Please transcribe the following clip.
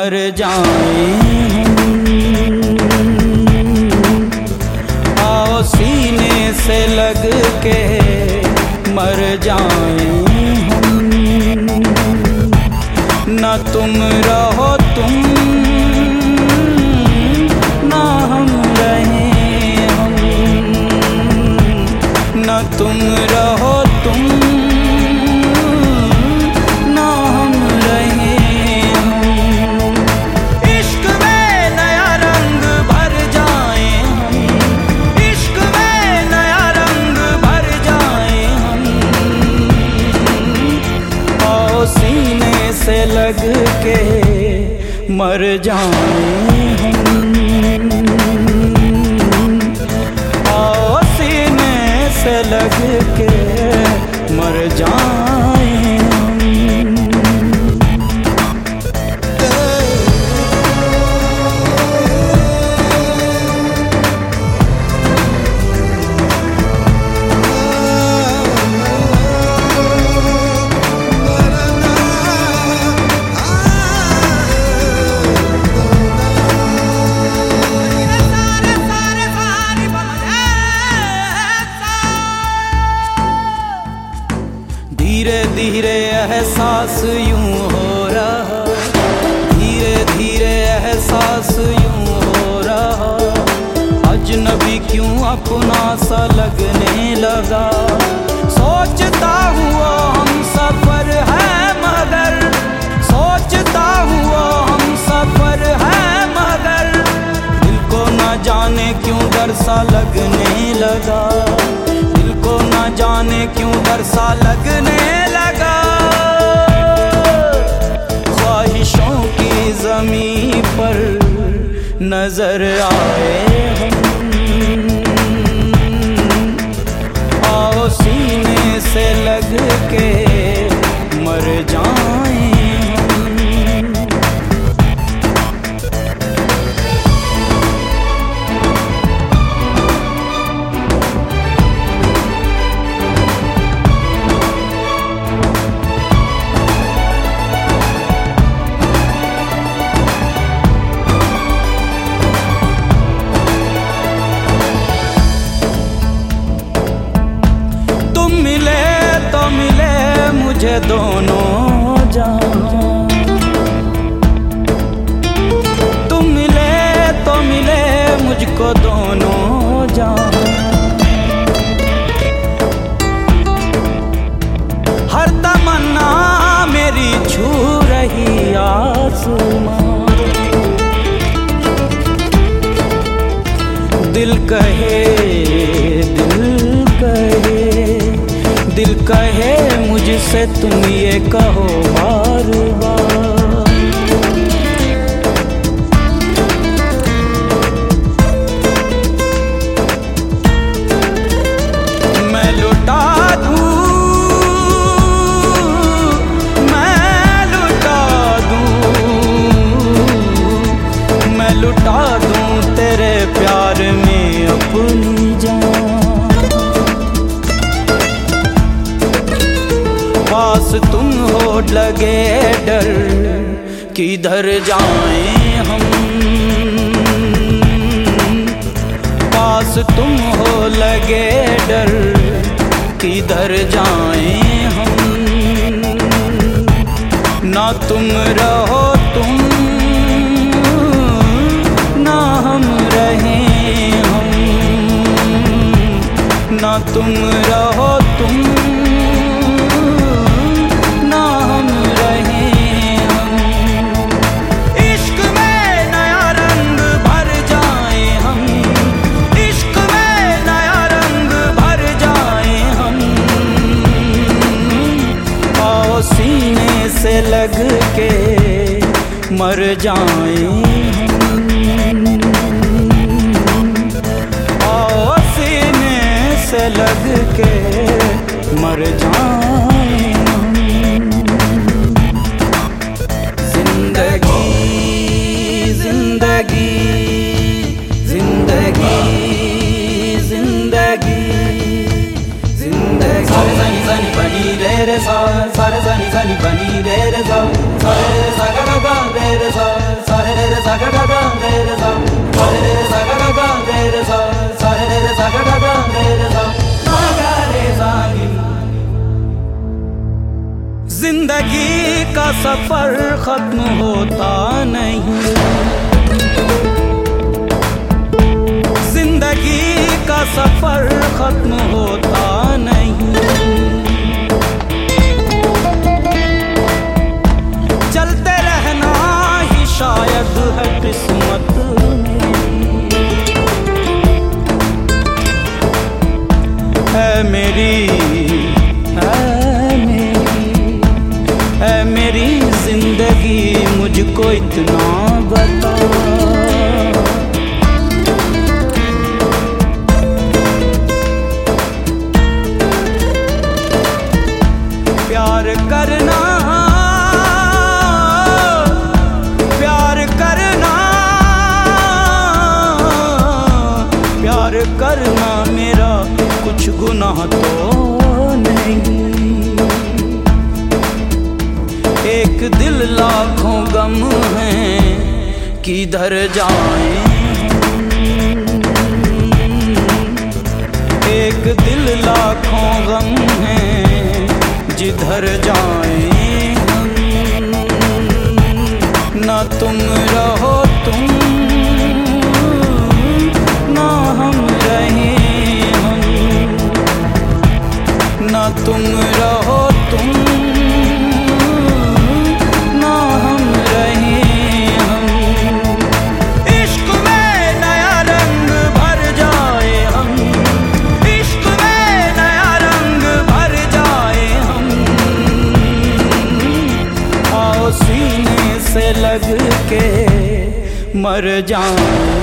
मर जाएं हम। आओ सीने से लग के मर जाएं हम। न तुम रहो तुम, ना हम रहें हम। न तुम रहो तुम, ना हम रहें हम। इश्क में नया रंग भर जाएं हम। इश्क में नया रंग भर जाएं हम। आओ सीने से लग के मर जाएं हम। आओ सीने से लग के मर जाएं हम। धीरे धीरे एहसास यूं हो रहा, धीरे धीरे एहसास यूं हो रहा। अजनबी क्यों अपना सा लगने लगा। सोचता हुआ हम सफर है मगर, सोचता हुआ हम सफर है मगर। दिल को न जाने क्यों डर सा लगने लगा। दिल को न जाने क्यों डर सा लगने लगा। ख्वाहिशों की ज़मीं पर नजर आए हम। आओ सीने से लग के मर जाएं हम। मुझे दोनों जहां, तुम मिले तो मिले मुझको दोनों जहां। हर तमन्ना मेरी छू रही आसमां। दिल कहे, दिल कहे, दिल कहे मुझसे तुम ये कहो बार बार। मैं लुटा दूं, मैं लुटा दूं, मैं लुटा दूं तेरे प्यार में अपनी जान। पास तुम हो लगे डर, किधर जाएं हम। पास तुम हो लगे डर, किधर जाएं हम। ना तुम रहो तुम, ना हम रहें हम। ना तुम रहो तुम, से लग के मर जाएं हम। आओ सीने से लग के मर जाएं हम। जिंदगी जिंदगी जिंदगी जिंदगी जिंदगी। सारे जानी जानी बनी रे सा, सारे जानी जानी बनी रे सा, सारे सा गा गा रे सा। सा गा गा रे रे सा सा रे रे सा गा गा रे रे सा सा रे रे सा गा गा रे रे सा गा रे सा। जिंदगी का सफर खत्म होता नहीं, जिंदगी का सफर खत्म होता नहीं, चलते रहना ही शायद है किस्मत मेरी, है मेरी जिंदगी मुझको इतना बता। प्यार करना, प्यार करना, प्यार करना मेरा कुछ गुनाह तो नहीं। एक दिल लाखों गम हैं किधर जाएं, एक दिल लाखों गम हैं जिधर जाएं हम। ना तुम रहो तुम, ना हम रहें हम, ना तुम रहो तुम, ना हम रहें हम। इश्क में नया रंग भर जाए हम, इश्क में नया रंग भर जाए हम। आओ सीने से लग के मर जाएं।